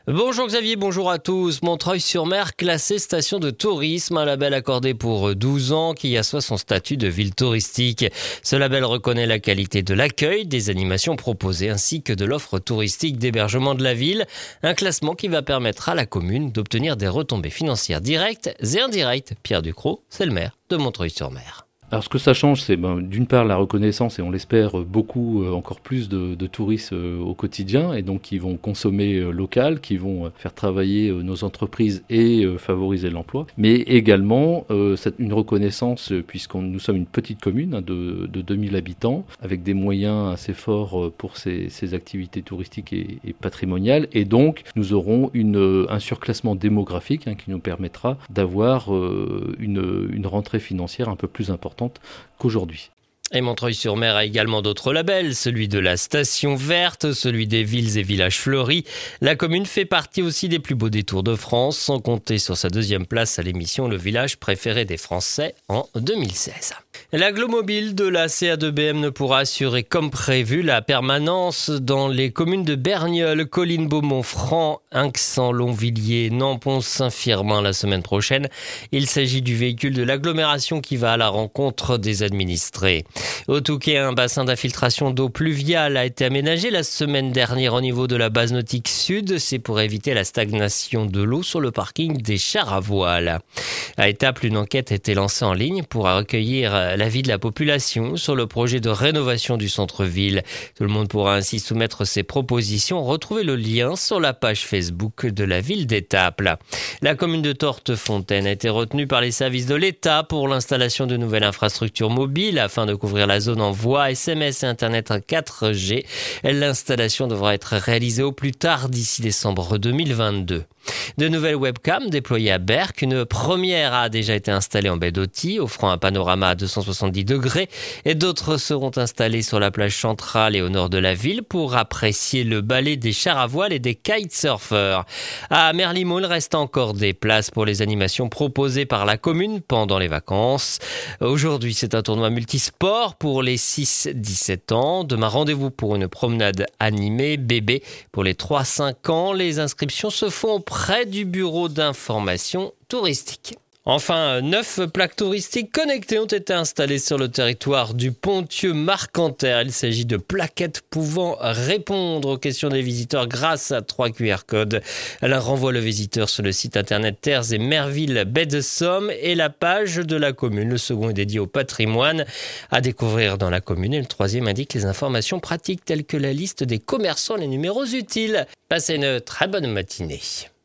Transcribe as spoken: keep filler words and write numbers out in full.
Bonjour Xavier, bonjour à tous. Montreuil-sur-Mer, classé station de tourisme, un label accordé pour douze ans qui assoit son statut de ville touristique. Ce label reconnaît la qualité de l'accueil, des animations proposées ainsi que de l'offre touristique d'hébergement de la ville. Un classement qui va permettre à la commune d'obtenir des retombées financières directes et indirectes. Pierre Ducrot, c'est le maire de Montreuil-sur-Mer. Alors ce que ça change, c'est ben, d'une part la reconnaissance, et on l'espère beaucoup, euh, encore plus de, de touristes euh, au quotidien, et donc qui vont consommer euh, local, qui vont euh, faire travailler euh, nos entreprises et euh, favoriser l'emploi, mais également euh, cette, une reconnaissance, euh, puisqu'on nous sommes une petite commune hein, de, de deux mille habitants, avec des moyens assez forts euh, pour ces, ces activités touristiques et, et patrimoniales, et donc nous aurons une, euh, un surclassement démographique hein, qui nous permettra d'avoir euh, une, une rentrée financière un peu plus importante qu'aujourd'hui. Et Montreuil-sur-Mer a également d'autres labels, celui de la station verte, celui des villes et villages fleuris. La commune fait partie aussi des plus beaux détours de France, sans compter sur sa deuxième place à l'émission Le village préféré des Français en deux mille seize. L'agglomobile de la C A deux B M ne pourra assurer comme prévu la permanence dans les communes de Bernioles, Colline-Beaumont-Franc, Inxan, Longvilliers, Nampont, Saint-Firmin la semaine prochaine. Il s'agit du véhicule de l'agglomération qui va à la rencontre des administrés. Au Touquet, un bassin d'infiltration d'eau pluviale a été aménagé la semaine dernière au niveau de la base nautique sud. C'est pour éviter la stagnation de l'eau sur le parking des chars à voile. À Étaples, une enquête a été lancée en ligne pour recueillir l'avis de la population sur le projet de rénovation du centre-ville. Tout le monde pourra ainsi soumettre ses propositions. Retrouvez le lien sur la page Facebook de la ville d'Étaples. La commune de Tortefontaine a été retenue par les services de l'État pour l'installation de nouvelles infrastructures mobiles afin de couvrir la zone en voix, S M S et Internet quatre G. L'installation devra être réalisée au plus tard d'ici décembre deux mille vingt-deux. De nouvelles webcams déployées à Berck. Une première a déjà été installée en baie d'Auty, offrant un panorama à deux cent soixante-dix degrés, et d'autres seront installées sur la plage centrale et au nord de la ville pour apprécier le ballet des chars à voile et des kitesurfers. À Merlimau, il reste encore des places pour les animations proposées par la commune pendant les vacances. Aujourd'hui, c'est un tournoi multisport pour les six dix-sept ans. Demain, rendez-vous pour une promenade animée bébé pour les trois cinq ans. Les inscriptions se font près du bureau d'information touristique. Enfin, neuf plaques touristiques connectées ont été installées sur le territoire du Ponthieu-Marcanterre. Il s'agit de plaquettes pouvant répondre aux questions des visiteurs grâce à trois Q R codes. Elle renvoie le visiteur sur le site internet Terres et Merville Baie de Somme et la page de la commune. Le second est dédié au patrimoine à découvrir dans la commune et le troisième indique les informations pratiques telles que la liste des commerçants et les numéros utiles. Passez une très bonne matinée.